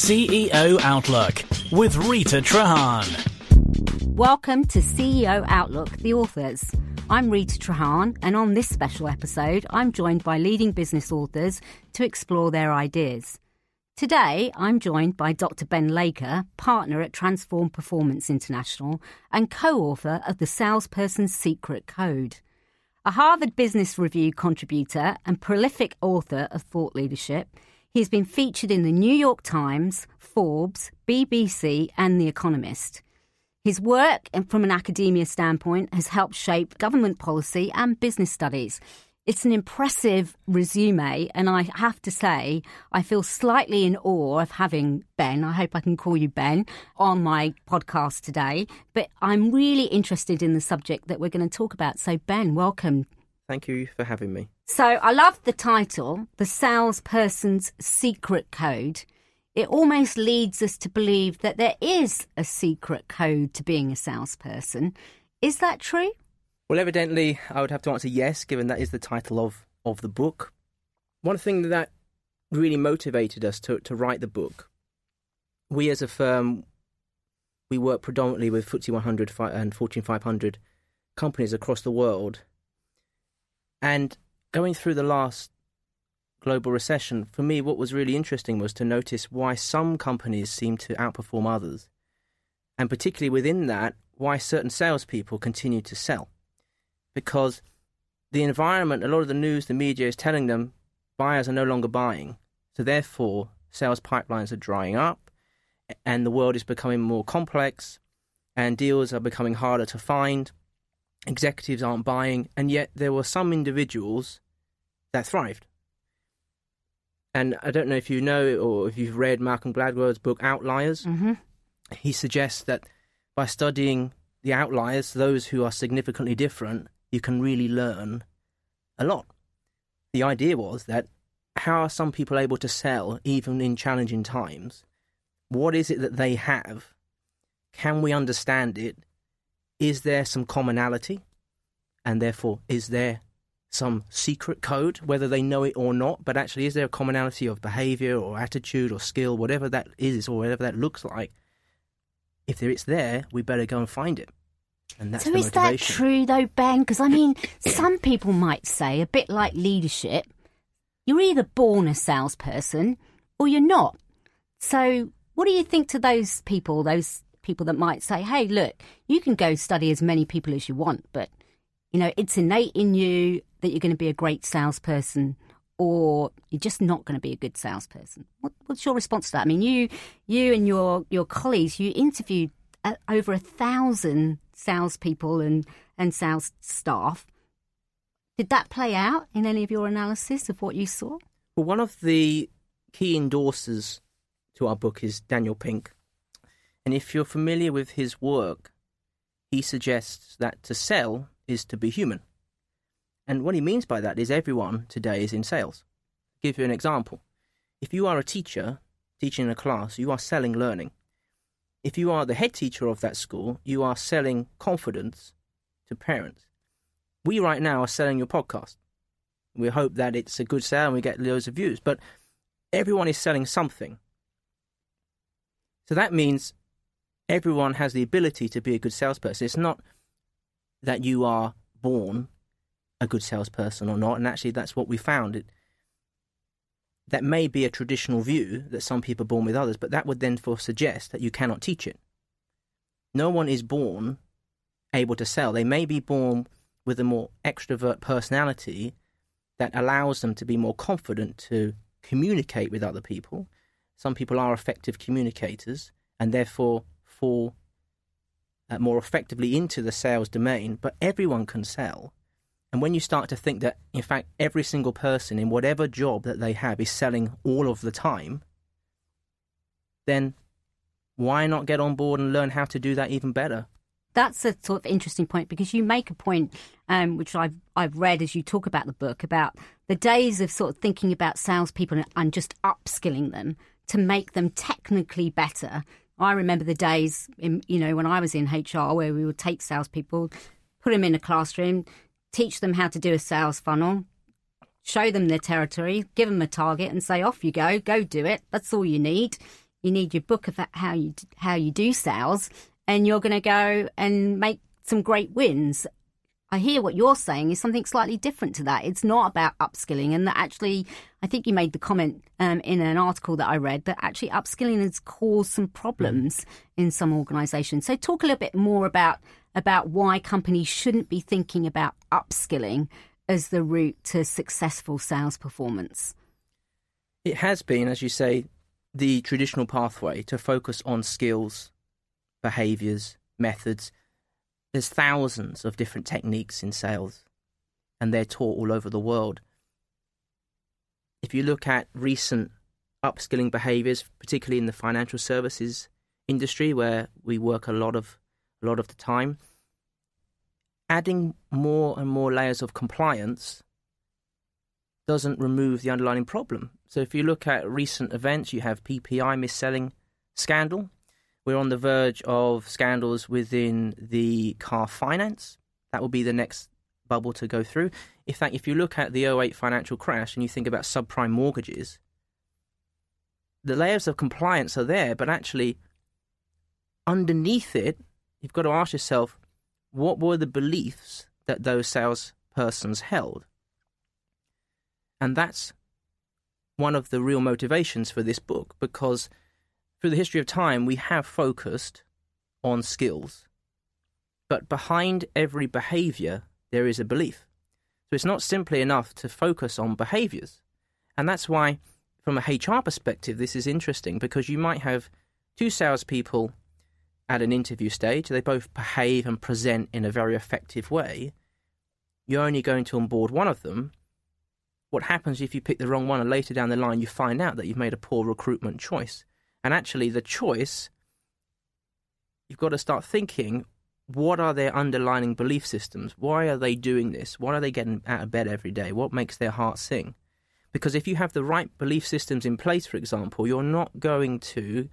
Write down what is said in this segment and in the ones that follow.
CEO Outlook with Rita Trahan. Welcome to CEO Outlook, the authors. I'm Rita Trahan, and on this special episode, I'm joined by leading business authors to explore their ideas. Today, I'm joined by Dr. Ben Laker, partner at Transform Performance International and co-author of The Salesperson's Secret Code. A Harvard Business Review contributor and prolific author of thought leadership, he's been featured in the New York Times, Forbes, BBC and The Economist. His work, and from an academia standpoint, has helped shape government policy and business studies. It's an impressive resume, and I have to say, I feel slightly in awe of having Ben, I hope I can call you Ben, on my podcast today. But I'm really interested in the subject that we're going to talk about. So Ben, welcome. Thank you for having me. So I love the title, The Salesperson's Secret Code. It almost leads us to believe that there is a secret code to being a salesperson. Is that true? Well, evidently, I would have to answer yes, given that is the title of the book. One thing that really motivated us to write the book, we as a firm, we work predominantly with FTSE 100 and Fortune 500 companies across the world. And going through the last global recession, for me, what was really interesting was to notice why some companies seem to outperform others. And particularly within that, why certain salespeople continue to sell. Because the environment, a lot of the news, the media is telling them buyers are no longer buying. So therefore, sales pipelines are drying up and the world is becoming more complex and deals are becoming harder to find. Executives aren't buying. And yet there were some individuals that thrived. And I don't know if you know or if you've read Malcolm Gladwell's book, Outliers. Mm-hmm. He suggests that by studying the outliers, those who are significantly different, you can really learn a lot. The idea was that how are some people able to sell even in challenging times? What is it that they have? Can we understand it? Is there some commonality? And therefore, is there some secret code, whether they know it or not? But actually, is there a commonality of behavior or attitude or skill, whatever that is or whatever that looks like? If it's there, we better go and find it. And that's so the is motivation. That true, though, Ben? Because, I mean, some people might say, a bit like leadership, you're either born a salesperson or you're not. So what do you think to those people that might say, hey, look, you can go study as many people as you want, but, you know, it's innate in you that you're going to be a great salesperson or you're just not going to be a good salesperson? What's your response to that? I mean, you and your colleagues, you interviewed over 1,000 salespeople and sales staff. Did that play out in any of your analysis of what you saw? Well, one of the key endorsers to our book is Daniel Pink. And if you're familiar with his work, he suggests that to sell is to be human. And what he means by that is everyone today is in sales. I'll give you an example. If you are a teacher teaching a class, you are selling learning. If you are the head teacher of that school, you are selling confidence to parents. We right now are selling your podcast. We hope that it's a good sale and we get loads of views, but everyone is selling something. So that means everyone has the ability to be a good salesperson. It's not that you are born a good salesperson or not, and actually that's what we found. That may be a traditional view that some people are born with others, but that would then suggest that you cannot teach it. No one is born able to sell. They may be born with a more extrovert personality that allows them to be more confident to communicate with other people. Some people are effective communicators and therefore fall more effectively into the sales domain, but everyone can sell. And when you start to think that, in fact, every single person in whatever job that they have is selling all of the time, then why not get on board and learn how to do that even better? That's a sort of interesting point, because you make a point, which I've read as you talk about the book, about the days of sort of thinking about salespeople and just upskilling them to make them technically better. I remember the days, when I was in HR, where we would take salespeople, put them in a classroom, teach them how to do a sales funnel, show them their territory, give them a target and say, off you go do it. That's all you need. You need your book of how you do sales, and you're going to go and make some great wins. I hear what you're saying is something slightly different to that. It's not about upskilling, and that actually, I think you made the comment in an article that I read that actually upskilling has caused some problems in some organisations. So talk a little bit more about why companies shouldn't be thinking about upskilling as the route to successful sales performance. It has been, as you say, the traditional pathway to focus on skills, behaviours, methods. There's thousands of different techniques in sales, and they're taught all over the world. If you look at recent upskilling behaviours, particularly in the financial services industry, where we work a lot of the time, adding more and more layers of compliance doesn't remove the underlying problem. So if you look at recent events, you have PPI mis-selling scandal. We're on the verge of scandals within the car finance. That will be the next bubble to go through. In fact, if you look at the 2008 financial crash and you think about subprime mortgages, the layers of compliance are there, but actually underneath it, you've got to ask yourself, what were the beliefs that those salespersons held? And that's one of the real motivations for this book, because through the history of time, we have focused on skills. But behind every behaviour, there is a belief. So it's not simply enough to focus on behaviours. And that's why, from a HR perspective, this is interesting, because you might have two salespeople at an interview stage. They both behave and present in a very effective way. You're only going to onboard one of them. What happens if you pick the wrong one and later down the line you find out that you've made a poor recruitment choice? And actually the choice, you've got to start thinking, what are their underlying belief systems? Why are they doing this? Why are they getting out of bed every day? What makes their heart sing? Because if you have the right belief systems in place, for example, you're not going to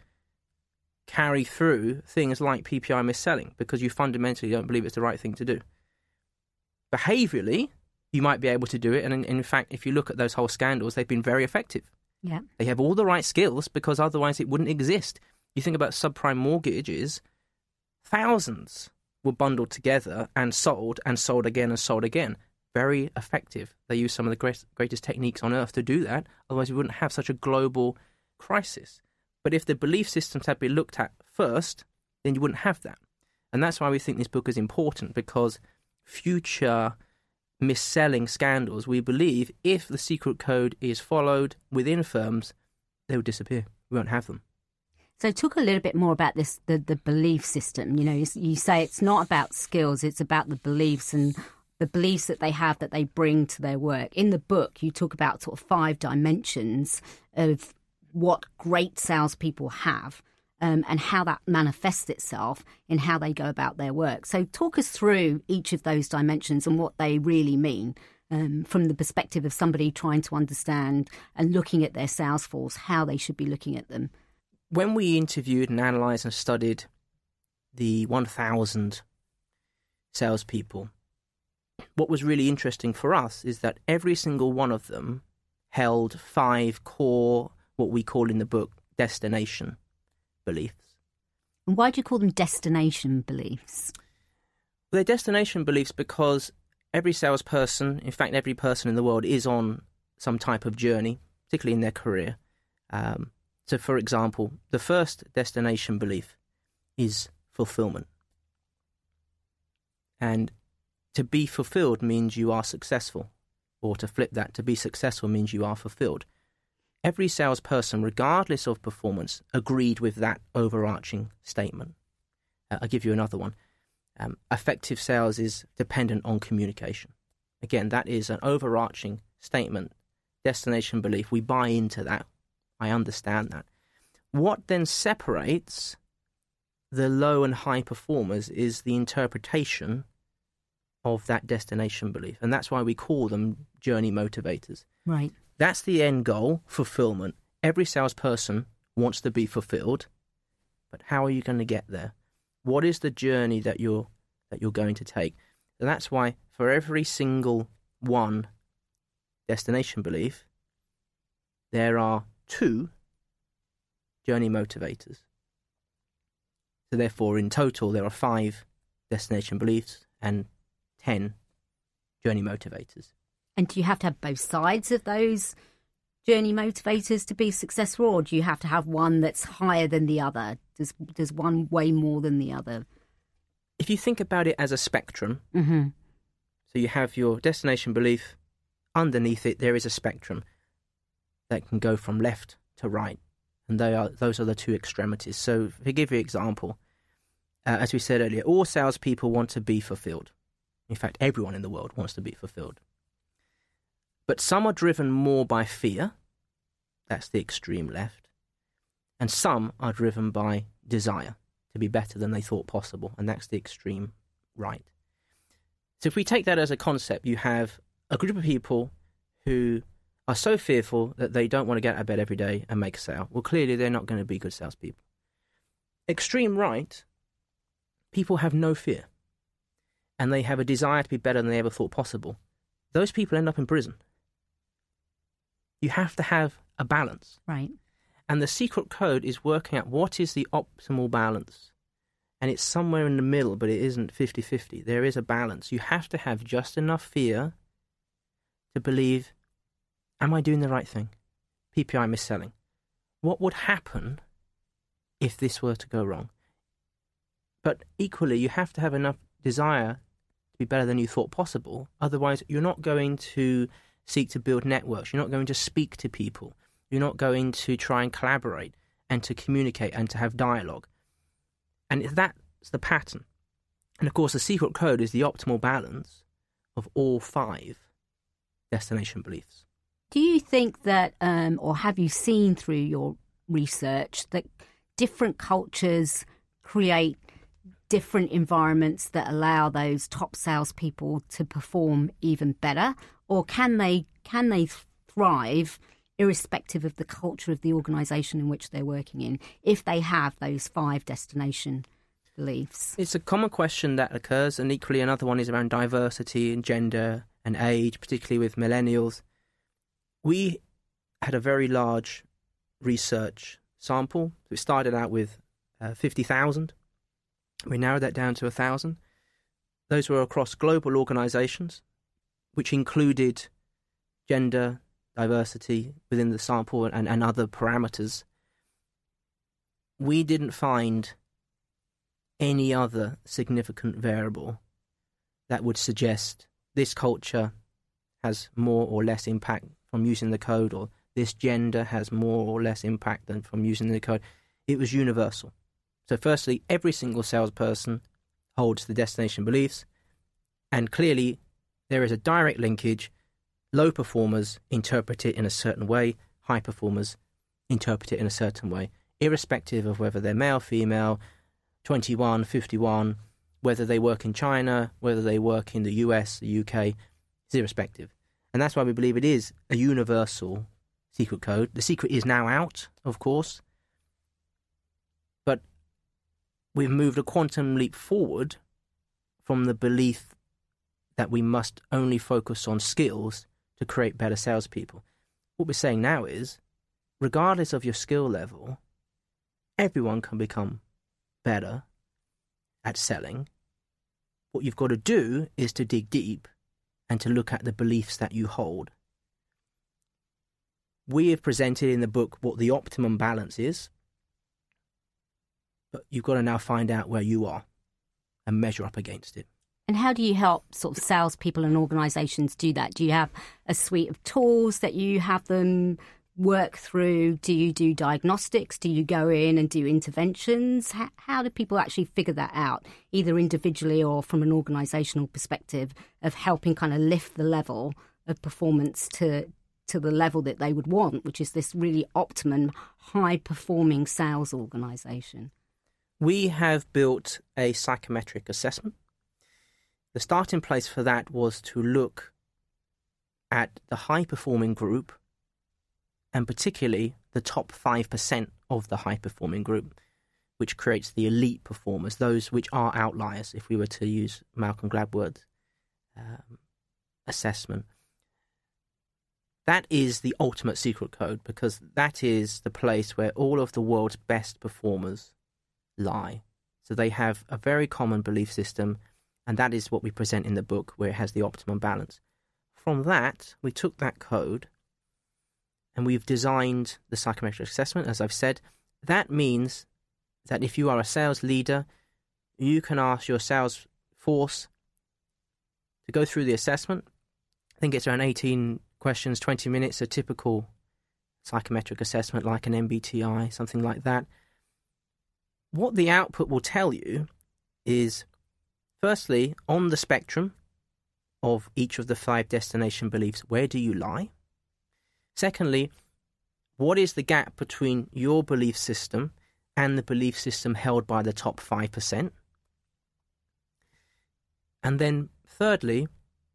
carry through things like PPI mis-selling because you fundamentally don't believe it's the right thing to do. Behaviourally, you might be able to do it. And in fact, if you look at those whole scandals, they've been very effective. Yeah. They have all the right skills because otherwise it wouldn't exist. You think about subprime mortgages, thousands were bundled together and sold again and sold again. Very effective. They use some of the greatest techniques on earth to do that. Otherwise we wouldn't have such a global crisis. But if the belief systems had been looked at first, then you wouldn't have that. And that's why we think this book is important, because future mis-selling scandals, we believe, if the secret code is followed within firms, they will disappear. We won't have them. So talk a little bit more about this, the belief system. You know, you say it's not about skills, it's about the beliefs and the beliefs that they have that they bring to their work. In the book, you talk about sort of 5 dimensions of what great salespeople have and how that manifests itself in how they go about their work. So talk us through each of those dimensions and what they really mean from the perspective of somebody trying to understand and looking at their sales force, how they should be looking at them. When we interviewed and analysed and studied the 1,000 salespeople, what was really interesting for us is that every single one of them held 5 core, what we call in the book, destination beliefs. And why do you call them destination beliefs? They're destination beliefs because every salesperson, in fact, every person in the world is on some type of journey, particularly in their career. So, for example, the first destination belief is fulfillment. And to be fulfilled means you are successful. Or to flip that, to be successful means you are fulfilled. Every salesperson, regardless of performance, agreed with that overarching statement. I'll give you another one. Effective sales is dependent on communication. Again, that is an overarching statement, destination belief. We buy into that. I understand that. What then separates the low and high performers is the interpretation of that destination belief. And that's why we call them journey motivators. Right. That's the end goal, fulfillment. Every salesperson wants to be fulfilled, but how are you going to get there? What is the journey that you're going to take? And that's why for every single one destination belief, there are 2 journey motivators. So therefore, in total, there are 5 destination beliefs and 10 journey motivators. And do you have to have both sides of those journey motivators to be successful, or do you have to have one that's higher than the other? Does one weigh more than the other? If you think about it as a spectrum, Mm-hmm. so you have your destination belief, underneath it there is a spectrum that can go from left to right, and those are the 2 extremities. So to give you an example, as we said earlier, all salespeople want to be fulfilled. In fact, everyone in the world wants to be fulfilled. But some are driven more by fear, that's the extreme left, and some are driven by desire to be better than they thought possible, and that's the extreme right. So if we take that as a concept, you have a group of people who are so fearful that they don't want to get out of bed every day and make a sale. Well, clearly they're not going to be good salespeople. Extreme right, people have no fear, and they have a desire to be better than they ever thought possible. Those people end up in prison. You have to have a balance. Right. And the secret code is working out what is the optimal balance. And it's somewhere in the middle, but it isn't 50-50. There is a balance. You have to have just enough fear to believe, am I doing the right thing? PPI mis-selling. What would happen if this were to go wrong? But equally, you have to have enough desire to be better than you thought possible. Otherwise, you're not going to seek to build networks. You're not going to speak to people. You're not going to try and collaborate and to communicate and to have dialogue. And that's the pattern. And of course, the secret code is the optimal balance of all 5 destination beliefs. Do you think that, or have you seen through your research, that different cultures create different environments that allow those top salespeople to perform even better? Or can they thrive irrespective of the culture of the organisation in which they're working in, if they have those 5 destination beliefs? It's a common question that occurs, and equally another one is around diversity and gender and age, particularly with millennials. We had a very large research sample. We started out with 50,000. We narrowed that down to 1,000. Those were across global organisations, which included gender, diversity within the sample and other parameters. We didn't find any other significant variable that would suggest this culture has more or less impact from using the code, or this gender has more or less impact than from using the code. It was universal. So firstly, every single salesperson holds the destination beliefs, and clearly there is a direct linkage. Low performers interpret it in a certain way, high performers interpret it in a certain way, irrespective of whether they're male, female, 21, 51, whether they work in China, whether they work in the US, the UK, it's irrespective. And that's why we believe it is a universal secret code. The secret is now out, of course, but we've moved a quantum leap forward from the belief that we must only focus on skills to create better salespeople. What we're saying now is, regardless of your skill level, everyone can become better at selling. What you've got to do is to dig deep and to look at the beliefs that you hold. We have presented in the book what the optimum balance is, but you've got to now find out where you are and measure up against it. And how do you help sort of salespeople and organisations do that? Do you have a suite of tools that you have them work through? Do you do diagnostics? Do you go in and do interventions? How do people actually figure that out, either individually or from an organisational perspective, of helping kind of lift the level of performance to the level that they would want, which is this really optimum, high-performing sales organisation? We have built a psychometric assessment. The starting place for that was to look at the high-performing group, and particularly the top 5% of the high-performing group, which creates the elite performers, those which are outliers, if we were to use Malcolm Gladwell's assessment. that is the ultimate secret code, because that is the place where all of the world's best performers lie. So they have a very common belief system, and that is what we present in the book, where it has the optimum balance. From that, we took that code and we've designed the psychometric assessment, as I've said. That means that if you are a sales leader, you can ask your sales force to go through the assessment. I think it's around 18 questions, 20 minutes, a typical psychometric assessment like an MBTI, something like that. What the output will tell you is, firstly, on the spectrum of each of the 5 destination beliefs, where do you lie? Secondly, what is the gap between your belief system and the belief system held by the top 5%? And then thirdly,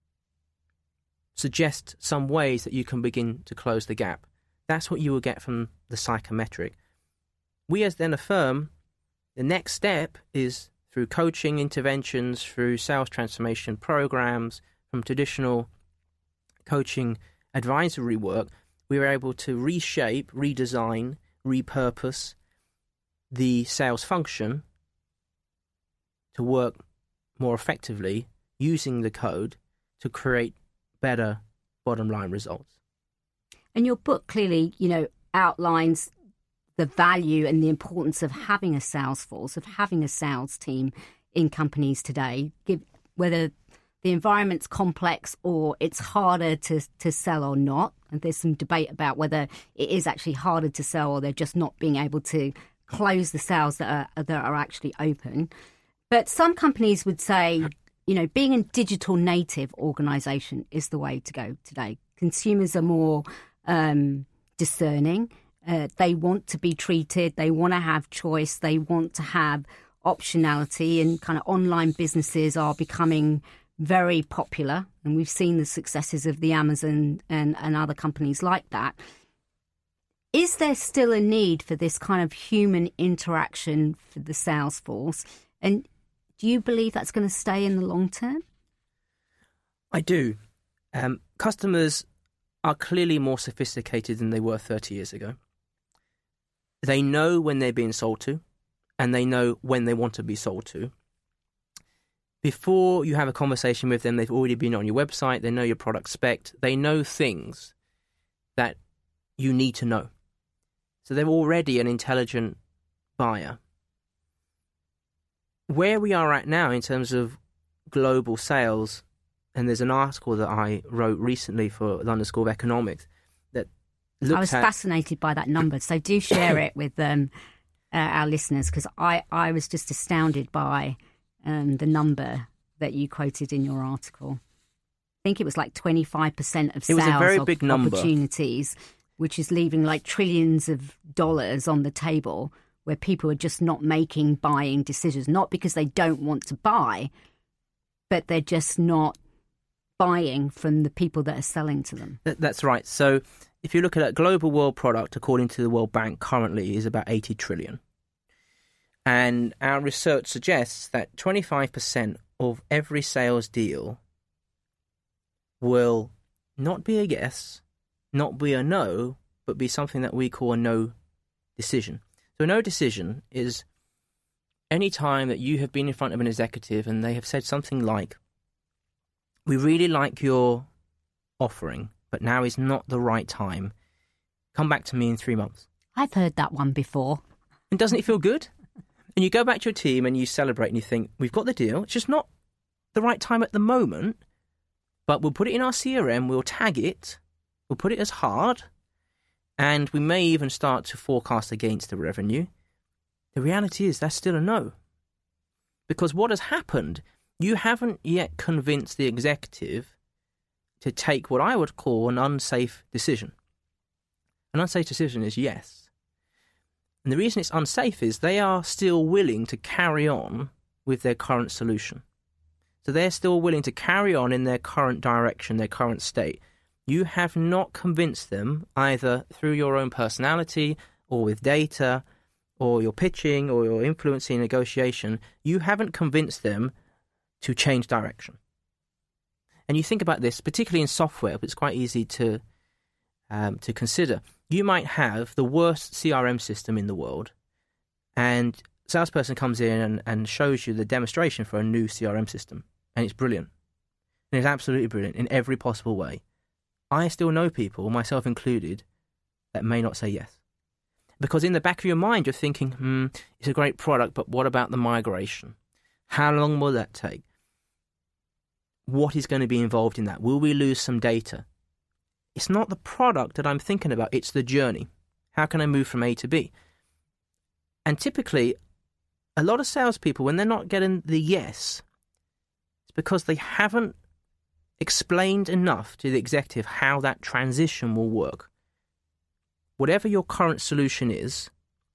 suggest some ways that you can begin to close the gap. That's what you will get from the psychometric. We as then a firm, the next step is through coaching interventions, through sales transformation programs, from traditional coaching advisory work, we were able to reshape, redesign, repurpose the sales function to work more effectively using the code to create better bottom line results. And your book clearly, outlines the value and the importance of having a sales force, of having a sales team in companies today, whether the environment's complex or it's harder to sell or not. And there's some debate about whether it is actually harder to sell or they're just not being able to close the sales that are actually open. But some companies would say, being a digital native organisation is the way to go today. Consumers are more discerning. They want to be treated. They want to have choice. They want to have optionality, and kind of online businesses are becoming very popular. And we've seen the successes of the Amazon and other companies like that. Is there still a need for this kind of human interaction for the sales force? And do you believe that's going to stay in the long term? I do. Customers are clearly more sophisticated than they were 30 years ago. They know when they're being sold to, and they know when they want to be sold to. Before you have a conversation with them, they've already been on your website, they know your product spec, they know things that you need to know. So they're already an intelligent buyer. Where we are at now in terms of global sales, and there's an article that I wrote recently for London School of Economics that looked I was fascinated by that number, so do share it with our listeners, because I was just astounded by the number that you quoted in your article. I think it was like 25% of sales, it was a very big number, opportunities, which is leaving like trillions of dollars on the table where people are just not making buying decisions, not because they don't want to buy, but they're just not buying from the people that are selling to them. That's right. So if you look at a global world product, according to the World Bank, currently is about 80 trillion. And our research suggests that 25% of every sales deal will not be a yes, not be a no, but be something that we call a no decision. So a no decision is any time that you have been in front of an executive and they have said something like, we really like your offering, but now is not the right time. Come back to me in 3 months. I've heard that one before. And doesn't it feel good? And you go back to your team and you celebrate and you think, we've got the deal. It's just not the right time at the moment, but we'll put it in our CRM, we'll tag it, we'll put it as hard, and we may even start to forecast against the revenue. The reality is that's still a no. Because what has happened, you haven't yet convinced the executive to take what I would call an unsafe decision. An unsafe decision is yes. And the reason it's unsafe is they are still willing to carry on with their current solution. So they're still willing to carry on in their current direction, their current state. You have not convinced them either through your own personality or with data or your pitching or your influencing negotiation. You haven't convinced them to change direction. And you think about this, particularly in software, but it's quite easy to to consider. You might have the worst CRM system in the world, and a salesperson comes in and shows you the demonstration for a new CRM system, and it's brilliant. And it's absolutely brilliant in every possible way. I still know people, myself included, that may not say yes. Because in the back of your mind, you're thinking, it's a great product, but what about the migration? How long will that take? What is going to be involved in that? Will we lose some data? It's not the product that I'm thinking about, it's the journey. How can I move from A to B? And typically, a lot of salespeople, when they're not getting the yes, it's because they haven't explained enough to the executive how that transition will work. Whatever your current solution is,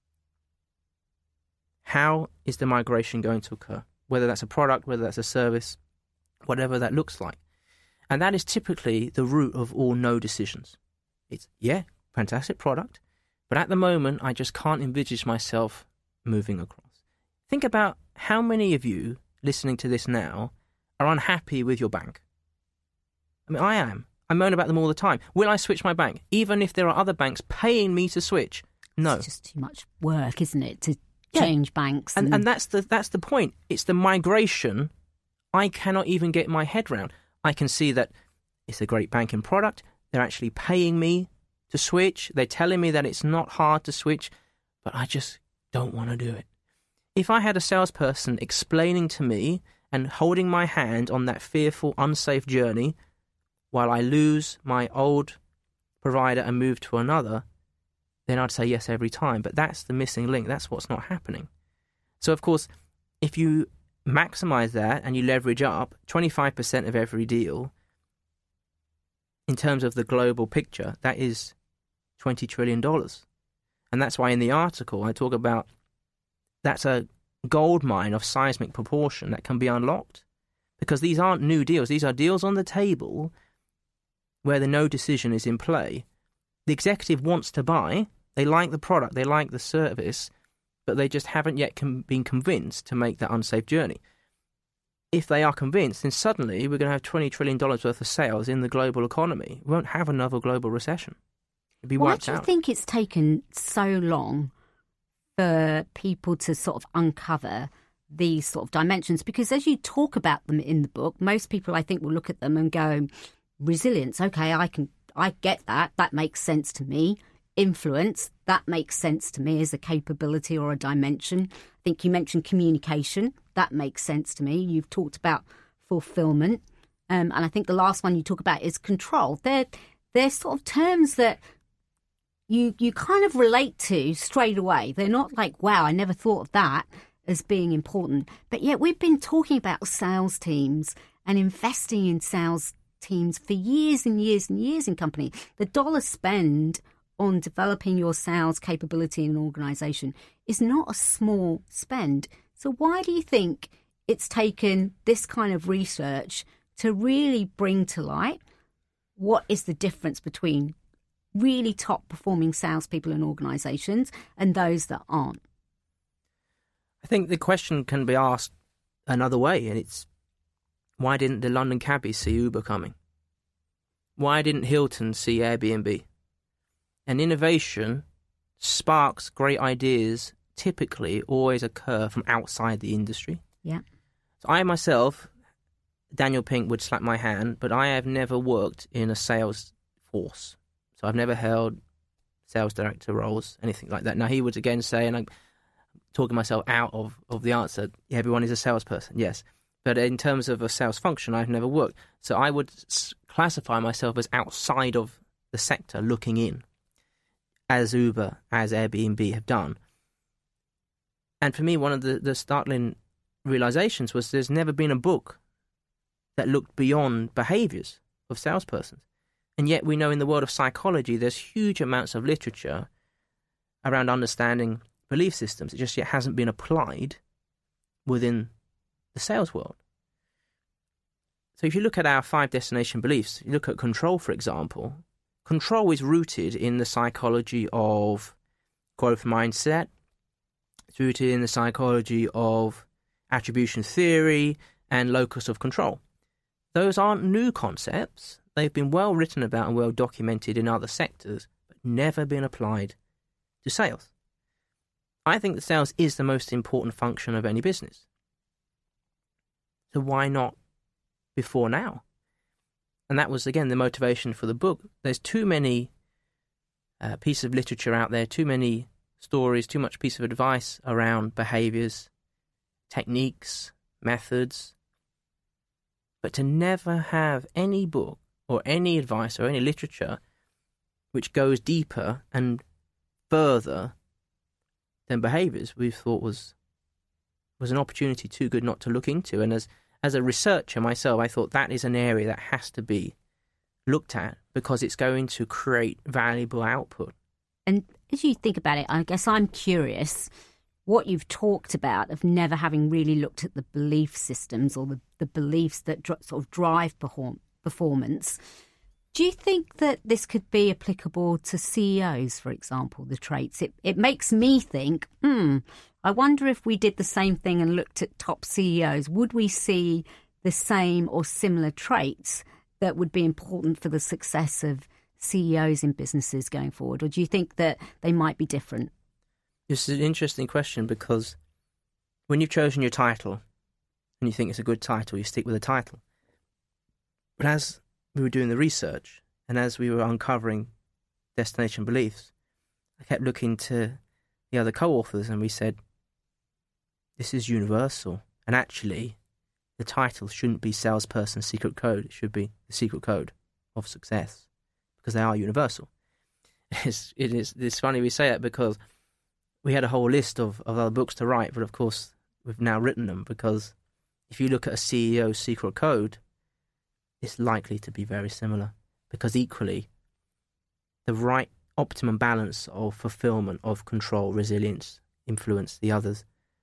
how is the migration going to occur? Whether that's a product, whether that's a service, whatever that looks like. And that is typically the root of all no decisions. It's, fantastic product, but at the moment, I just can't envisage myself moving across. Think about how many of you listening to this now are unhappy with your bank. I mean, I am. I moan about them all the time. Will I switch my bank? Even if there are other banks paying me to switch? No. It's just too much work, isn't it, to change banks? And that's the point. It's the migration I cannot even get my head around. I can see that it's a great banking product. They're actually paying me to switch. They're telling me that it's not hard to switch, but I just don't want to do it. If I had a salesperson explaining to me and holding my hand on that fearful, unsafe journey while I lose my old provider and move to another, then I'd say yes every time. But that's the missing link. That's what's not happening. So, of course, if you maximize that and you leverage up 25% of every deal, in terms of the global picture, that is $20 trillion. And that's why in the article I talk about that's a gold mine of seismic proportion that can be unlocked. Because these aren't new deals. These are deals on the table where the no decision is in play. The executive wants to buy. They like the product. They like the service. But they just haven't yet been convinced to make that unsafe journey. If they are convinced, then suddenly we're going to have $20 trillion worth of sales in the global economy. We won't have another global recession. It'd be wiped out. Why do you think it's taken so long for people to sort of uncover these sort of dimensions? Because as you talk about them in the book, most people, I think, will look at them and go, resilience, okay, I get that. That makes sense to me. Influence, that makes sense to me as a capability or a dimension. I think you mentioned communication. That makes sense to me. You've talked about fulfillment. And I think the last one you talk about is control. They're sort of terms that you kind of relate to straight away. They're not like, wow, I never thought of that as being important. But yet we've been talking about sales teams and investing in sales teams for years and years and years in company. The dollar spend on developing your sales capability in an organisation is not a small spend. So why do you think it's taken this kind of research to really bring to light what is the difference between really top performing salespeople in organisations and those that aren't? I think the question can be asked another way, and it's, why didn't the London cabbies see Uber coming? Why didn't Hilton see Airbnb? And innovation, sparks, great ideas typically always occur from outside the industry. Yeah. So I myself, Daniel Pink would slap my hand, but I have never worked in a sales force. So I've never held sales director roles, anything like that. Now he would again say, and I'm talking myself out of the answer, everyone is a salesperson, yes. But in terms of a sales function, I've never worked. So I would classify myself as outside of the sector looking in, as Uber, as Airbnb have done. And for me, one of the startling realizations was there's never been a book that looked beyond behaviors of salespersons. And yet we know in the world of psychology, there's huge amounts of literature around understanding belief systems. It just yet hasn't been applied within the sales world. So if you look at our 5 destination beliefs, you look at control, for example. Control is rooted in the psychology of growth mindset. It's rooted in the psychology of attribution theory and locus of control. Those aren't new concepts. they've been well written about and well documented in other sectors, but never been applied to sales. I think that sales is the most important function of any business. So why not before now? And that was, again, the motivation for the book. There's too many pieces of literature out there, too many stories, too much piece of advice around behaviours, techniques, methods. But to never have any book or any advice or any literature which goes deeper and further than behaviours, we thought was an opportunity too good not to look into. And as a researcher myself, I thought that is an area that has to be looked at because it's going to create valuable output. And as you think about it, I guess I'm curious what you've talked about of never having really looked at the belief systems or the beliefs that sort of drive performance. Do you think that this could be applicable to CEOs, for example, the traits? It makes me think, I wonder if we did the same thing and looked at top CEOs, would we see the same or similar traits that would be important for the success of CEOs in businesses going forward? Or do you think that they might be different? This is an interesting question because when you've chosen your title and you think it's a good title, you stick with the title. But as we were doing the research and as we were uncovering destination beliefs, I kept looking to the other co-authors and we said, this is universal. And actually, the title shouldn't be Salesperson's Secret Code. It should be The Secret Code of Success because they are universal. It's funny we say it because we had a whole list of other books to write, but of course we've now written them because if you look at a CEO's secret code, it's likely to be very similar because equally the right optimum balance of fulfillment, of control, resilience, influence the others.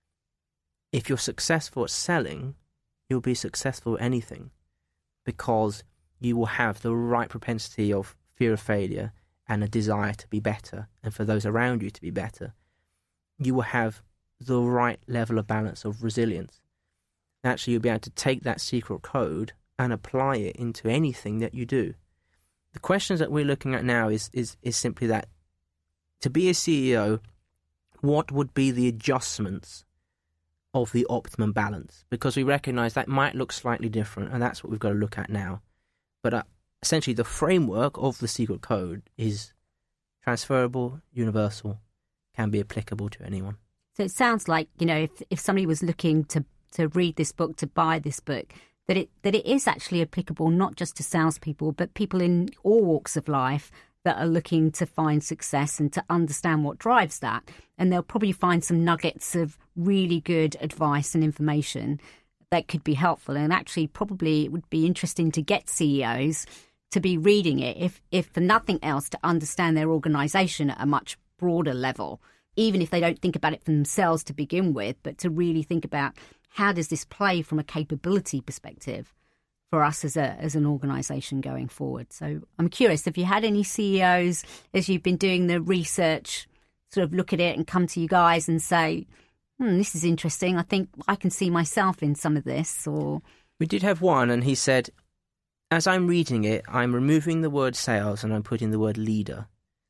If you're successful at selling, you'll be successful at anything because you will have the right propensity of fear of failure and a desire to be better and for those around you to be better. You will have the right level of balance of resilience. Actually, you'll be able to take that secret code and apply it into anything that you do. The questions that we're looking at now is simply that. To be a CEO, what would be the adjustments of the optimum balance? Because we recognise that might look slightly different, and that's what we've got to look at now. But essentially, the framework of the secret code is transferable, universal, can be applicable to anyone. So it sounds like, if somebody was looking to read this book, to buy this book, that it is actually applicable not just to salespeople, but people in all walks of life that are looking to find success and to understand what drives that. And they'll probably find some nuggets of really good advice and information that could be helpful. And actually, probably it would be interesting to get CEOs to be reading it, if for nothing else, to understand their organisation at a much broader level, even if they don't think about it for themselves to begin with, but to really think about how does this play from a capability perspective for us as an organisation going forward. So I'm curious, have you had any CEOs, as you've been doing the research, sort of look at it and come to you guys and say, this is interesting, I think I can see myself in some of this? Or we did have one, and he said, as I'm reading it, I'm removing the word sales and I'm putting the word leader.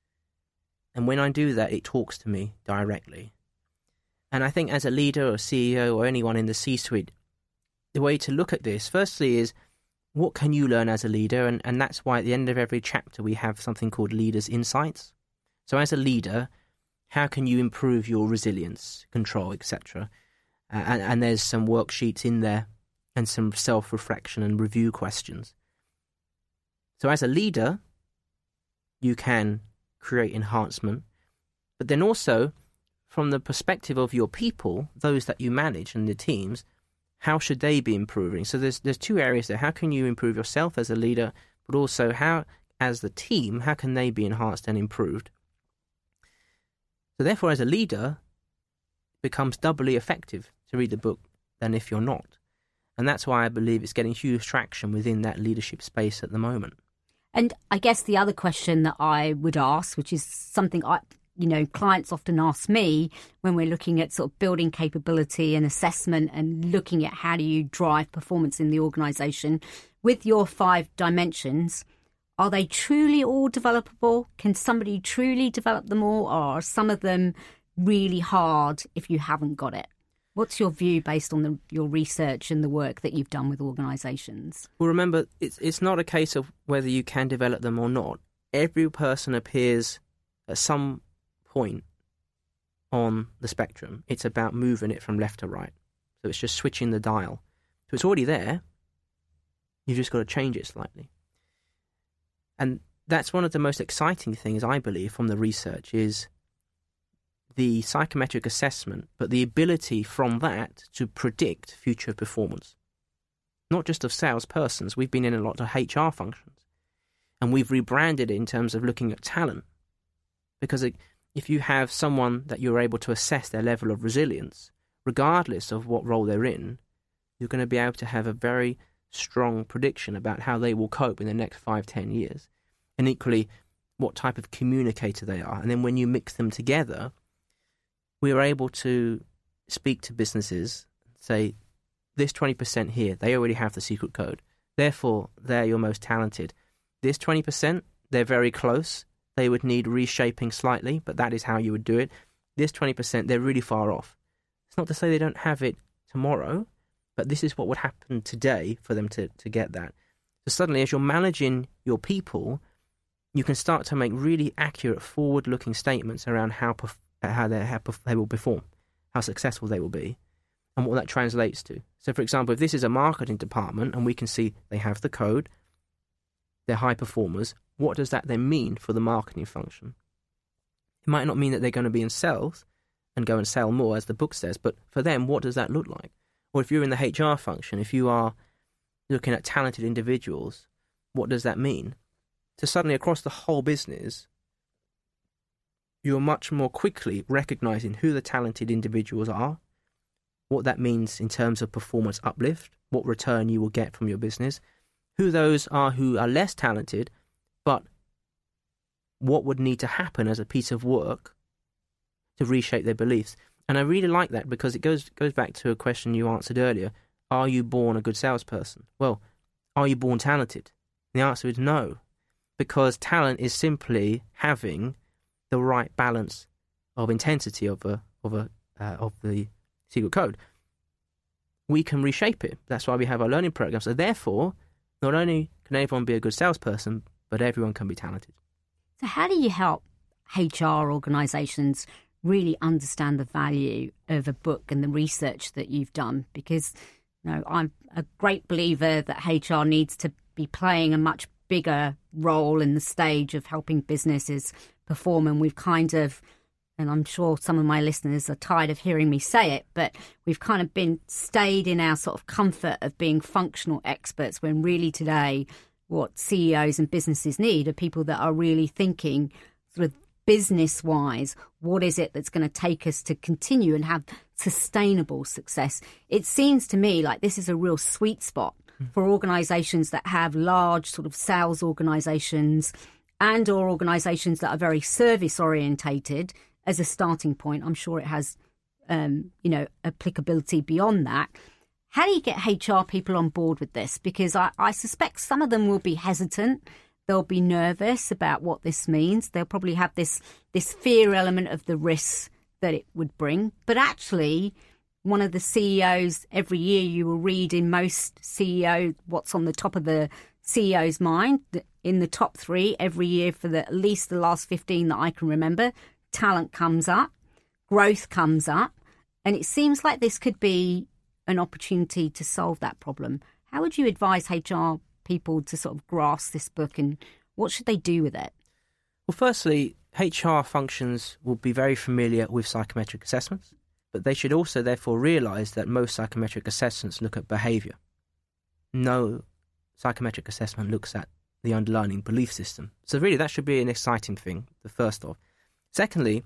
And when I do that, it talks to me directly. And I think as a leader or CEO or anyone in the C-suite, the way to look at this, firstly, is what can you learn as a leader? And that's why at the end of every chapter, we have something called Leaders' Insights. So as a leader, how can you improve your resilience, control, etc.? And there's some worksheets in there and some self-reflection and review questions. So as a leader, you can create enhancement, but then also from the perspective of your people, those that you manage and the teams, how should they be improving? So there's two areas there. How can you improve yourself as a leader, but also how, as the team, how can they be enhanced and improved? So therefore, as a leader, it becomes doubly effective to read the book than if you're not. And that's why I believe it's getting huge traction within that leadership space at the moment. And I guess the other question that I would ask, which is something clients often ask me when we're looking at sort of building capability and assessment and looking at how do you drive performance in the organisation. With your 5 dimensions, are they truly all developable? Can somebody truly develop them all, or are some of them really hard if you haven't got it? What's your view based on your research and the work that you've done with organisations? Well, remember, it's not a case of whether you can develop them or not. Every person appears at some point on the spectrum. It's about moving it from left to right. So it's just switching the dial. So it's already there. You've just got to change it slightly. And that's one of the most exciting things, I believe, from the research is the psychometric assessment, but the ability from that to predict future performance. Not just of salespersons. We've been in a lot of HR functions. And we've rebranded it in terms of looking at talent. Because if you have someone that you're able to assess their level of resilience, regardless of what role they're in, you're going to be able to have a very strong prediction about how they will cope in the next 5-10 years. And equally, what type of communicator they are. And then when you mix them together, we are able to speak to businesses, say, this 20% here, they already have the secret code. Therefore, they're your most talented. This 20%, they're very close. They would need reshaping slightly, but that is how you would do it. This 20%, they're really far off. It's not to say they don't have it tomorrow, but this is what would happen today for them to get that. So suddenly, as you're managing your people, you can start to make really accurate, forward-looking statements around how they will perform, how successful they will be, and what that translates to. So, for example, if this is a marketing department and we can see they have the code, they're high performers, what does that then mean for the marketing function? It might not mean that they're going to be in sales and go and sell more, as the book says, but for them, what does that look like? Or if you're in the HR function, if you are looking at talented individuals, what does that mean? So suddenly, across the whole business, you're much more quickly recognizing who the talented individuals are, what that means in terms of performance uplift, what return you will get from your business, who those are who are less talented, but what would need to happen as a piece of work to reshape their beliefs. And I really like that because it goes back to a question you answered earlier. Are you born a good salesperson? Well, are you born talented? The answer is no, because talent is simply having the right balance of intensity of the secret code. We can reshape it. That's why we have our learning program. So therefore, not only can everyone be a good salesperson, but everyone can be talented. So how do you help HR organisations really understand the value of a book and the research that you've done? Because I'm a great believer that HR needs to be playing a much bigger role in the stage of helping businesses perform. And we've kind of, and I'm sure some of my listeners are tired of hearing me say it, but we've kind of been stayed in our sort of comfort of being functional experts, when really today what CEOs and businesses need are people that are really thinking sort of business-wise, what is it that's going to take us to continue and have sustainable success? It seems to me like this is a real sweet spot for organisations that have large sort of sales organisations and or organisations that are very service-orientated as a starting point. I'm sure it has, applicability beyond that. How do you get HR people on board with this? Because I suspect some of them will be hesitant. They'll be nervous about what this means. They'll probably have this fear element of the risks that it would bring. But actually, one of the CEOs, every year you will read in most CEO what's on the top of the CEO's mind. In the top 3 every year for at least the last 15 that I can remember, talent comes up, growth comes up, and it seems like this could be an opportunity to solve that problem. How would you advise HR people to sort of grasp this book, and what should they do with it? Well, firstly, HR functions will be very familiar with psychometric assessments, but they should also therefore realise that most psychometric assessments look at behaviour. No psychometric assessment looks at the underlying belief system. So really that should be an exciting thing, the first of. Secondly,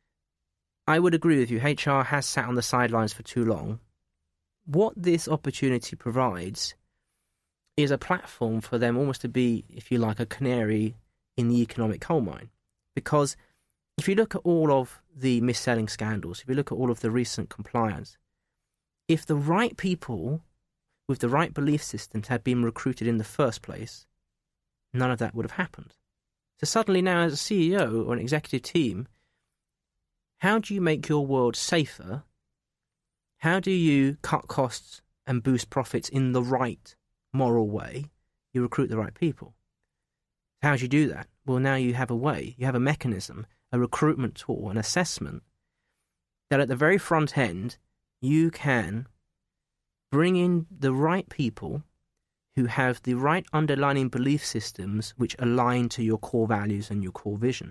I would agree with you, HR has sat on the sidelines for too long. What this opportunity provides is a platform for them almost to be, if you like, a canary in the economic coal mine. Because if you look at all of the mis-selling scandals, if you look at all of the recent compliance, if the right people with the right belief systems had been recruited in the first place, none of that would have happened. So suddenly now, as a CEO or an executive team, how do you make your world safer? How do you cut costs and boost profits in the right moral way? You recruit the right people. How do you do that? Well, now you have a way, you have a mechanism, a recruitment tool, an assessment, that at the very front end, you can bring in the right people who have the right underlying belief systems which align to your core values and your core vision.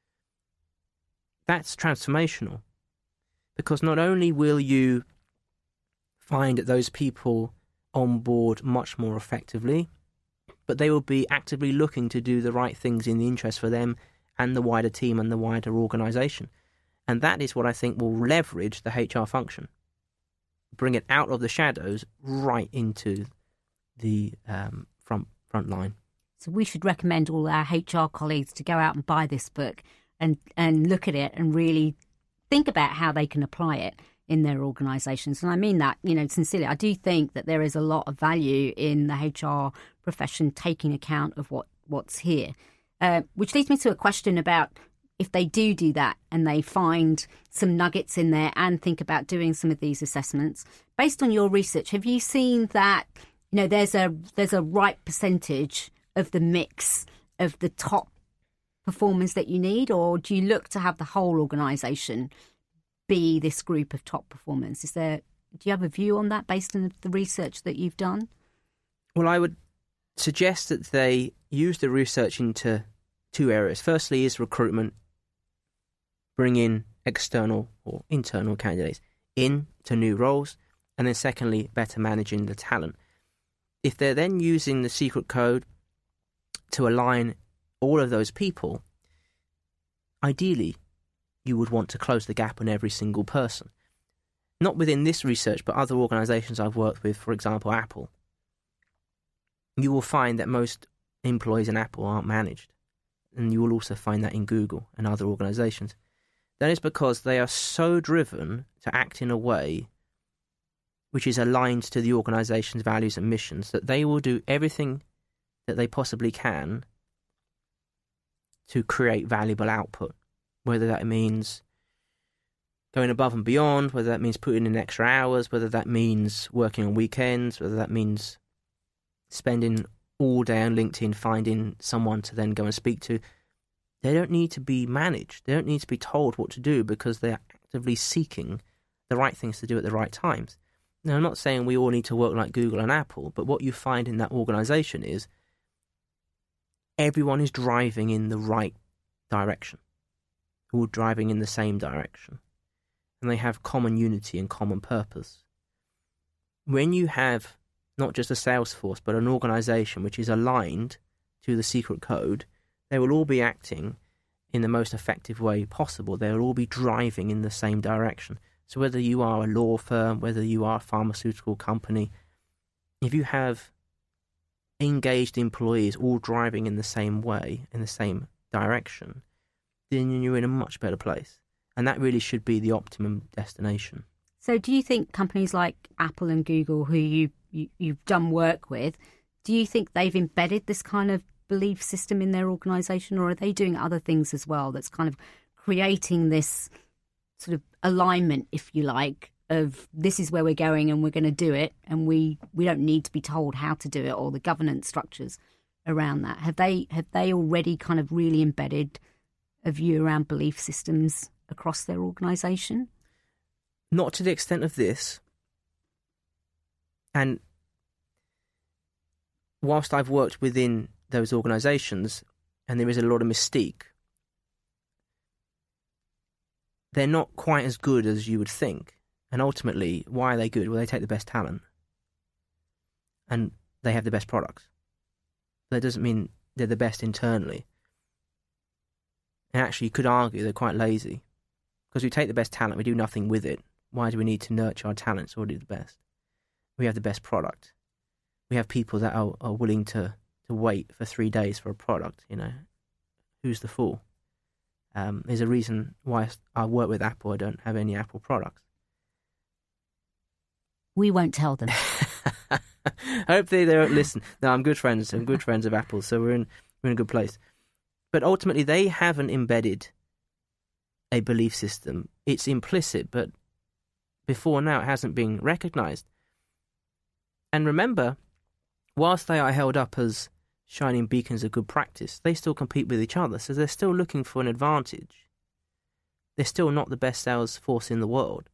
That's transformational, because not only will you find that those people on board much more effectively, but they will be actively looking to do the right things in the interest for them and the wider team and the wider organisation. And that is what I think will leverage the HR function. Bring it out of the shadows right into the front line. So we should recommend all our HR colleagues to go out and buy this book and look at it and really think about how they can apply it in their organisations. And I mean that, sincerely. I do think that there is a lot of value in the HR profession taking account of what's here. Which leads me to a question about if they do that and they find some nuggets in there and think about doing some of these assessments. Based on your research, have you seen that there's a right percentage of the mix of the top performers that you need, or do you look to have the whole organisation be this group of top performers? Do you have a view on that based on the research that you've done? Well, I would suggest that they use the research into two areas. Firstly is recruitment, bring in external or internal candidates into new roles, and then secondly, better managing the talent. If they're then using the secret code to align all of those people, ideally, you would want to close the gap on every single person. Not within this research, but other organisations I've worked with, for example, Apple. You will find that most employees in Apple aren't managed. And you will also find that in Google and other organisations. That is because they are so driven to act in a way which is aligned to the organisation's values and missions that they will do everything that they possibly can to create valuable output, whether that means going above and beyond, whether that means putting in extra hours, whether that means working on weekends, whether that means spending all day on LinkedIn finding someone to then go and speak to. They don't need to be managed. They don't need to be told what to do because they're actively seeking the right things to do at the right times. Now, I'm not saying we all need to work like Google and Apple, but what you find in that organisation is everyone is driving in the right direction, all driving in the same direction, and they have common unity and common purpose. When you have not just a sales force, but an organisation which is aligned to the secret code, they will all be acting in the most effective way possible. They will all be driving in the same direction. So whether you are a law firm, whether you are a pharmaceutical company, if you have engaged employees all driving in the same way, in the same direction, then you're in a much better place. And that really should be the optimum destination. So do you think companies like Apple and Google, who you've done work with, do you think they've embedded this kind of belief system in their organisation, or are they doing other things as well that's kind of creating this sort of alignment, if you like, of this is where we're going and we're going to do it, and we don't need to be told how to do it, or the governance structures around that? Have they already kind of really embedded a view around belief systems across their organisation? Not to the extent of this. And whilst I've worked within those organisations, and there is a lot of mystique, they're not quite as good as you would think. And ultimately, why are they good? Well, they take the best talent. And they have the best products. That doesn't mean they're the best internally. And actually, you could argue they're quite lazy. Because we take the best talent, we do nothing with it. Why do we need to nurture our talents or do the best? We have the best product. We have people that are willing to wait for 3 days for a product, Who's the fool? There's a reason why I work with Apple. I don't have any Apple products. We won't tell them. Hopefully they won't listen. No, I'm good friends. I'm good friends of Apple, so we're in a good place. But ultimately, they haven't embedded a belief system. It's implicit, but before now, it hasn't been recognised. And remember, whilst they are held up as shining beacons of good practice, they still compete with each other. So they're still looking for an advantage. They're still not the best sales force in the world.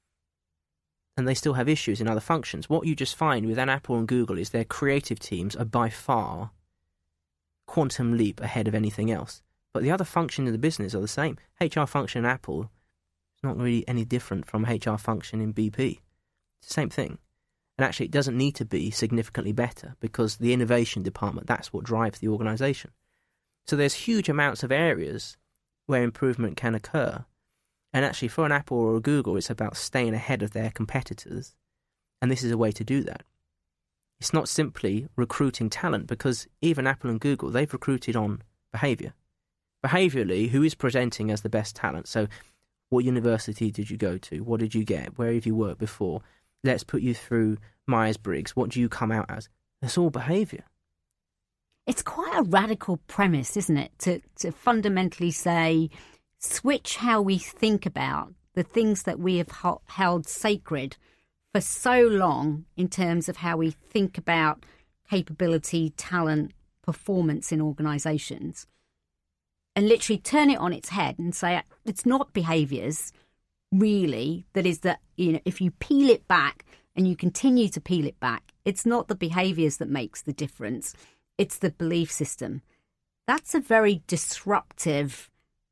And they still have issues in other functions. What you just find with Apple and Google is their creative teams are by far quantum leap ahead of anything else. But the other functions in the business are the same. HR function in Apple is not really any different from HR function in BP. It's the same thing. And actually, it doesn't need to be significantly better because the innovation department, that's what drives the organisation. So there's huge amounts of areas where improvement can occur. And actually, for an Apple or a Google, it's about staying ahead of their competitors. And this is a way to do that. It's not simply recruiting talent, because even Apple and Google, they've recruited on behaviour. Behaviourally, who is presenting as the best talent? So what university did you go to? What did you get? Where have you worked before? Let's put you through Myers-Briggs. What do you come out as? It's all behaviour. It's quite a radical premise, isn't it? To fundamentally say, switch how we think about the things that we have held sacred for so long in terms of how we think about capability, talent, performance in organisations, and literally turn it on its head and say it's not behaviours really that is that, if you peel it back and you continue to peel it back, it's not the behaviours that makes the difference, it's the belief system. That's a very disruptive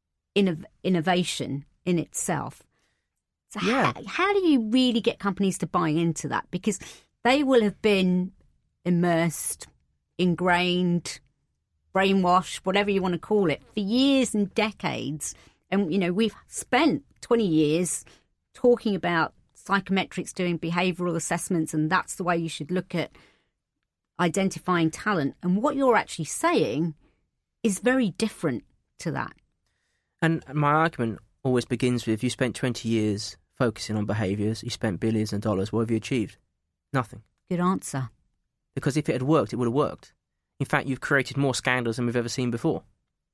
innovation in itself. So yeah. How do you really get companies to buy into that? Because they will have been immersed, ingrained, brainwashed, whatever you want to call it, for years and decades. And, we've spent 20 years talking about psychometrics, doing behavioural assessments, and that's the way you should look at identifying talent. And what you're actually saying is very different to that. And my argument always begins with, you spent 20 years focusing on behaviours, you spent billions of dollars, what have you achieved? Nothing. Good answer. Because if it had worked, it would have worked. In fact, you've created more scandals than we've ever seen before.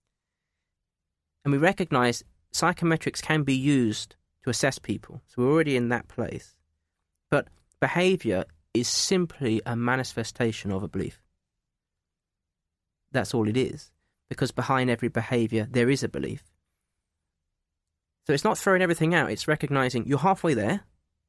And we recognise psychometrics can be used to assess people. So we're already in that place. But behaviour is simply a manifestation of a belief. That's all it is. Because behind every behaviour, there is a belief. So it's not throwing everything out. It's recognising you're halfway there,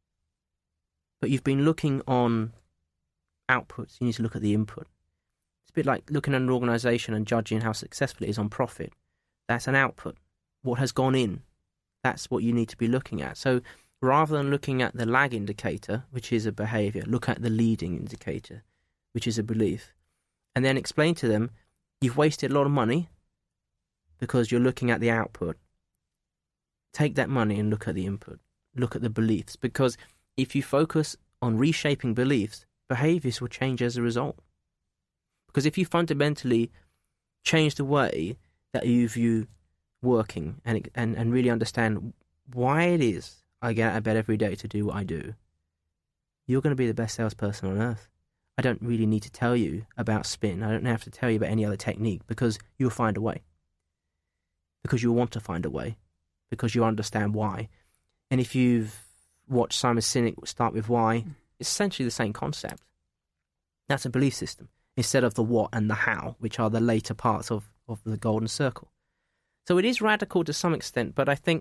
but you've been looking on outputs. You need to look at the input. It's a bit like looking at an organisation and judging how successful it is on profit. That's an output. What has gone in, that's what you need to be looking at. So rather than looking at the lag indicator, which is a behaviour, look at the leading indicator, which is a belief, and then explain to them, you've wasted a lot of money because you're looking at the output. Take that money and look at the input. Look at the beliefs. Because if you focus on reshaping beliefs, behaviours will change as a result. Because if you fundamentally change the way that you view working and really understand why it is I get out of bed every day to do what I do, you're going to be the best salesperson on earth. I don't really need to tell you about spin. I don't have to tell you about any other technique, because you'll find a way. Because you'll want to find a way. Because you understand why. And if you've watched Simon Sinek start with why, it's essentially the same concept. That's a belief system, instead of the what and the how, which are the later parts of the golden circle. So it is radical to some extent, but I think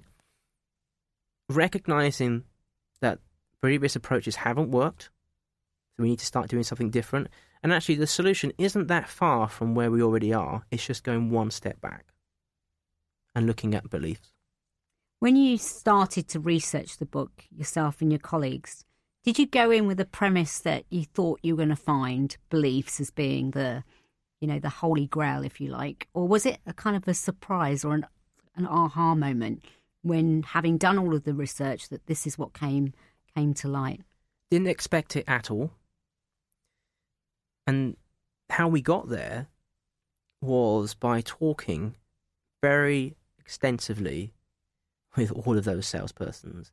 recognising that previous approaches haven't worked, so we need to start doing something different. And actually the solution isn't that far from where we already are. It's just going one step back and looking at beliefs. When you started to research the book, yourself and your colleagues, did you go in with a premise that you thought you were going to find beliefs as being the holy grail, if you like? Or was it a kind of a surprise or an aha moment when, having done all of the research, that this is what came to light? Didn't expect it at all. And how we got there was by talking very extensively with all of those salespersons.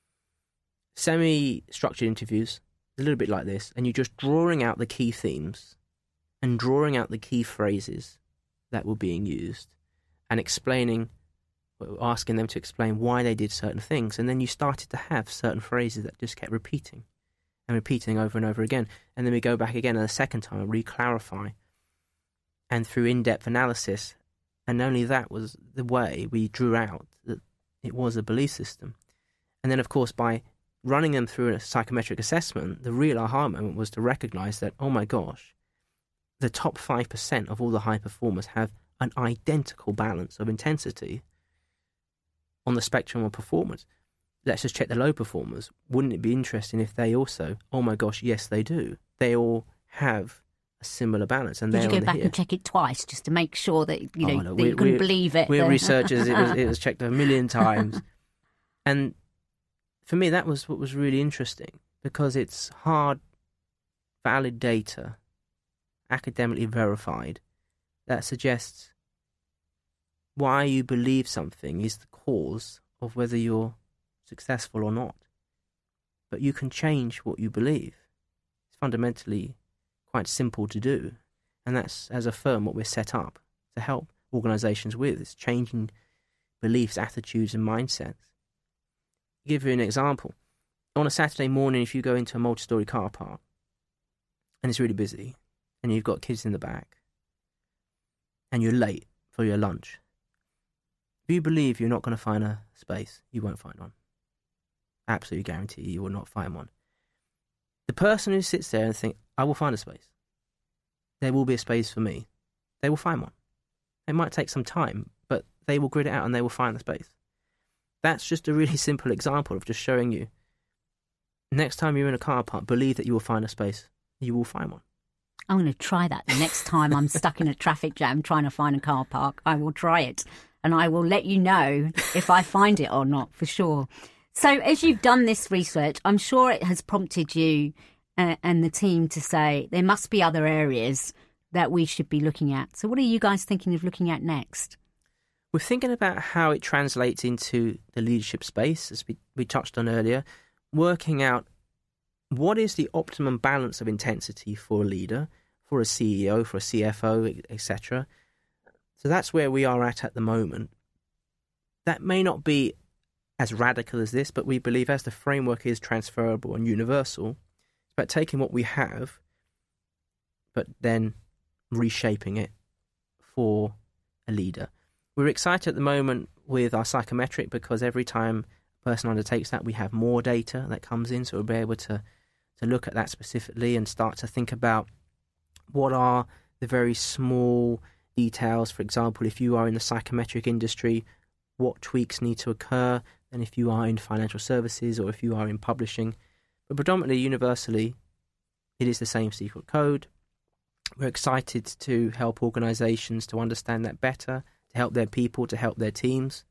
Semi-structured interviews, a little bit like this, and you're just drawing out the key themes and drawing out the key phrases that were being used and asking them to explain why they did certain things. And then you started to have certain phrases that just kept repeating and repeating over and over again. And then we go back again a second time and re-clarify. And through in-depth analysis, and only that was the way we drew out that it was a belief system. And then, of course, by running them through a psychometric assessment, the real aha moment was to recognize that, oh my gosh, the top 5% of all the high performers have an identical balance of intensity on the spectrum of performance. Let's just check the low performers. Wouldn't it be interesting if they also, oh my gosh, yes, they do. They all have a similar balance. And did you go back and check it twice just to make sure that, that you couldn't believe it? We're researchers. It was checked a million times. And for me, that was what was really interesting, because it's hard, valid data, academically verified, that suggests why you believe something is the cause of whether you're successful or not. But you can change what you believe. It's fundamentally quite simple to do. And that's, as a firm, what we're set up to help organisations with. It's changing beliefs, attitudes and mindsets. I'll give you an example. On a Saturday morning, if you go into a multi-storey car park and it's really busy and you've got kids in the back and you're late for your lunch, if you believe you're not going to find a space, you won't find one. Absolutely guarantee you will not find one. The person who sits there and thinks, I will find a space. There will be a space for me. They will find one. It might take some time, but they will grid it out and they will find the space. That's just a really simple example of just showing you, next time you're in a car park, believe that you will find a space. You will find one. I'm going to try that the next time I'm stuck in a traffic jam trying to find a car park. I will try it, and I will let you know if I find it or not, for sure. So as you've done this research, I'm sure it has prompted you and the team to say there must be other areas that we should be looking at. So what are you guys thinking of looking at next? We're thinking about how it translates into the leadership space, as we touched on earlier, working out what is the optimum balance of intensity for a leader, for a CEO, for a CFO, etc. So that's where we are at the moment. That may not be as radical as this, but we believe as the framework is transferable and universal, it's about taking what we have, but then reshaping it for a leader. We're excited at the moment with our psychometric because every time a person undertakes that, we have more data that comes in, so we'll be able to look at that specifically and start to think about what are the very small details. For example, if you are in the psychometric industry, what tweaks need to occur, and if you are in financial services or if you are in publishing. But predominantly, universally, it is the same secret code. We're excited to help organisations to understand that better, to help their people, to help their teams,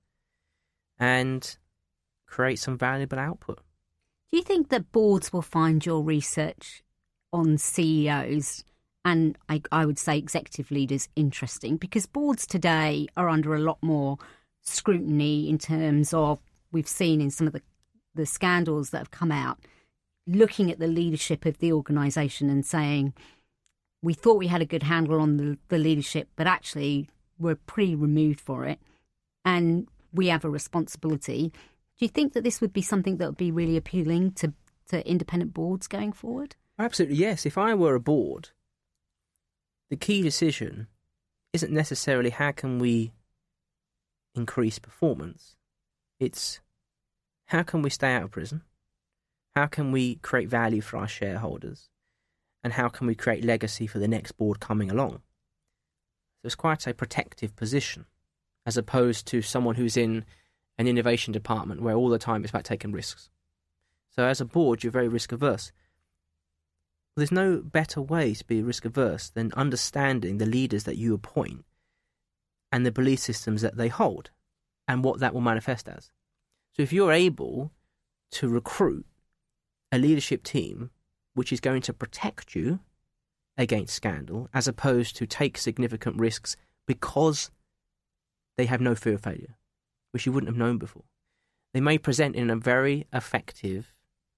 and create some valuable output. Do you think that boards will find your research on CEOs and I would say executive leaders interesting? Because boards today are under a lot more scrutiny in terms of, we've seen in some of the scandals that have come out, looking at the leadership of the organisation and saying, we thought we had a good handle on the leadership, but actually we're pretty removed for it and we have a responsibility. Do you think that this would be something that would be really appealing to independent boards going forward? Absolutely, yes. If I were a board, the key decision isn't necessarily how can we increase performance. It's how can we stay out of prison? How can we create value for our shareholders? And how can we create legacy for the next board coming along? So it's quite a protective position, as opposed to someone who's in an innovation department where all the time it's about taking risks. So as a board, you're very risk averse. There's no better way to be risk averse than understanding the leaders that you appoint and the belief systems that they hold and what that will manifest as. So if you're able to recruit a leadership team which is going to protect you against scandal, as opposed to take significant risks because they have no fear of failure. which you wouldn't have known before. They may present in a very effective,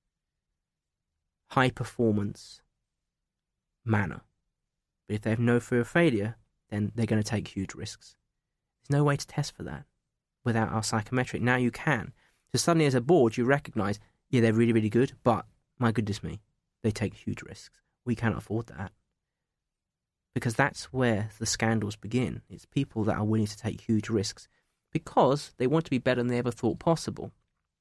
high-performance manner. But if they have no fear of failure, then they're going to take huge risks. There's no way to test for that without our psychometric. Now you can. So suddenly as a board, you recognise, yeah, they're really, really good, but my goodness me, they take huge risks. We cannot afford that. Because that's where the scandals begin. It's people that are willing to take huge risks because they want to be better than they ever thought possible.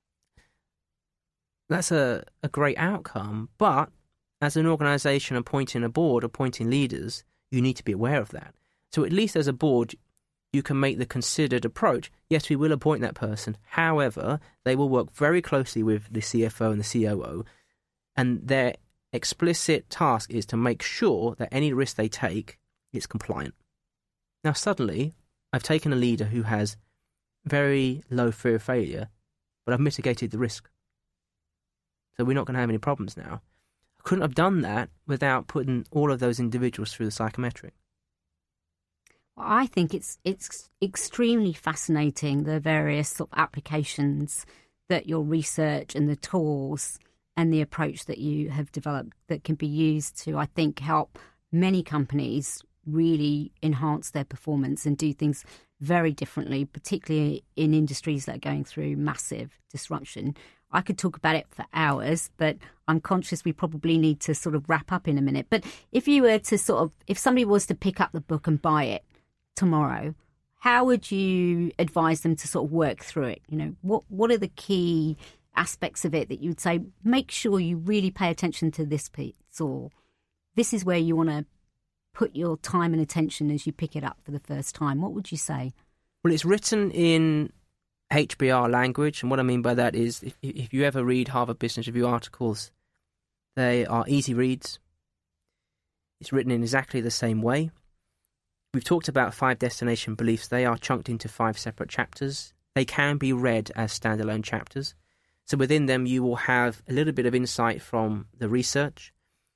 That's a great outcome, but as an organisation appointing a board, appointing leaders, you need to be aware of that. So at least as a board, you can make the considered approach. Yes, we will appoint that person. However, they will work very closely with the CFO and the COO, and their explicit task is to make sure that any risk they take is compliant. Now, suddenly, I've taken a leader who has very low fear of failure, but I've mitigated the risk. So we're not going to have any problems now. I couldn't have done that without putting all of those individuals through the psychometric. Well, I think it's extremely fascinating, the various sort of applications that your research and the tools and the approach that you have developed that can be used to, I think, help many companies really enhance their performance and do things very differently, particularly in industries that are going through massive disruption. I could talk about it for hours, but I'm conscious we probably need to sort of wrap up in a minute. But if you were to if somebody was to pick up the book and buy it tomorrow, how would you advise them to sort of work through it? You know, what are the key aspects of it that you'd say, make sure you really pay attention to this piece, or this is where you want to put your time and attention as you pick it up for the first time? What would you say? Well, it's written in HBR language, and what I mean by that is if you ever read Harvard Business Review articles, they are easy reads. It's written in exactly the same way. We've talked about 5 destination beliefs. They are chunked into 5 separate chapters. They can be read as standalone chapters. So within them, you will have a little bit of insight from the research,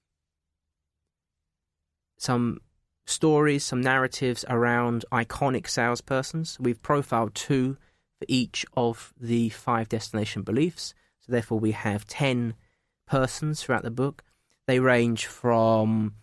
some stories, some narratives around iconic salespersons. We've profiled 2 for each of the 5 destination beliefs. So therefore, we have 10 persons throughout the book. They range from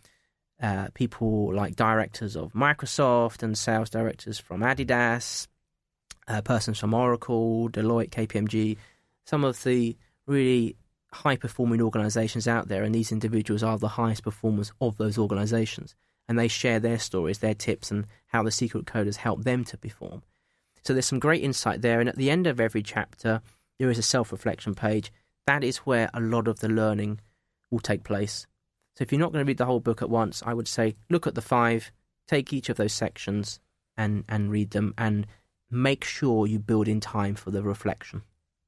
people like directors of Microsoft and sales directors from Adidas, persons from Oracle, Deloitte, KPMG, some of the really high-performing organizations out there, and these individuals are the highest performers of those organizations, and they share their stories, their tips, and how the secret code has helped them to perform. So there's some great insight there, and at the end of every chapter, there is a self-reflection page. That is where a lot of the learning will take place. So if you're not going to read the whole book at once, I would say look at the 5, take each of those sections and read them, and make sure you build in time for the reflection.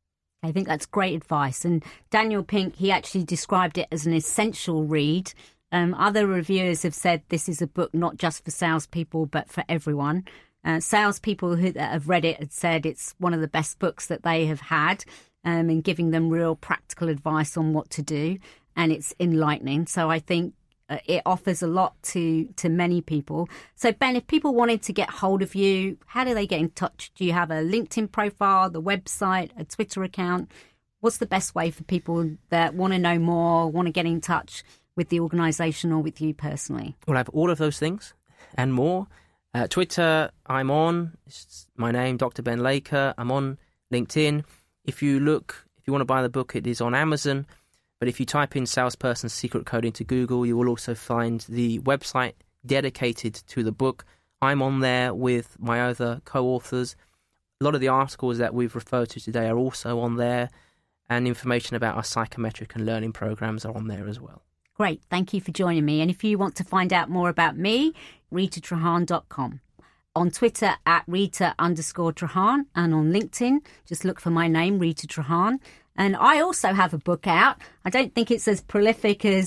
I think that's great advice. And Daniel Pink, he actually described it as an essential read. Other reviewers have said this is a book not just for salespeople, but for everyone. Salespeople who have read it have said it's one of the best books that they have had, in giving them real practical advice on what to do. And it's enlightening. So I think it offers a lot to many people. So, Ben, if people wanted to get hold of you, how do they get in touch? Do you have a LinkedIn profile, the website, a Twitter account? What's the best way for people that want to know more, want to get in touch with the organisation or with you personally? Well, I have all of those things and more. Twitter, I'm on. It's my name, Dr. Ben Laker. I'm on LinkedIn. If you want to buy the book, it is on Amazon. But if you type in Salesperson's Secret Code into Google, you will also find the website dedicated to the book. I'm on there with my other co-authors. A lot of the articles that we've referred to today are also on there, and information about our psychometric and learning programs are on there as well. Great. Thank you for joining me. And if you want to find out more about me, RitaTreharne.com. On Twitter @Rita_Treharne, and on LinkedIn, just look for my name, Rita Treharne. And I also have a book out. I don't think it's as prolific as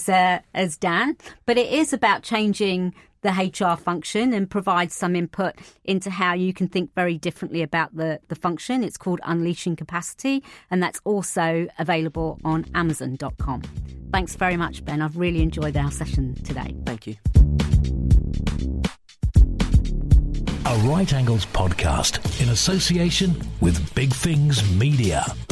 Dan, but it is about changing the HR function and provides some input into how you can think very differently about the function. It's called Unleashing Capacity, and that's also available on Amazon.com. Thanks very much, Ben. I've really enjoyed our session today. Thank you. a Right Angles podcast in association with Big Things Media.